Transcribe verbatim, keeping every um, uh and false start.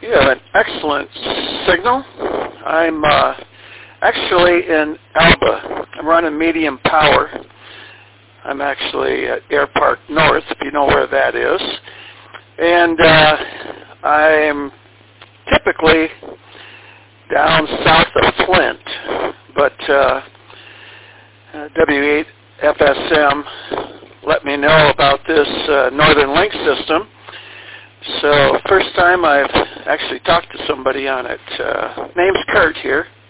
You have an excellent signal. I'm uh, actually in Alba. I'm running medium power. I'm actually at Air Park North, if you know where that is. And uh, I'm typically down south of Flint, but uh, uh, W eight F S M let me know about this uh, Northern Link system. So first time I've actually talked to somebody on it. Uh, name's Kurt here.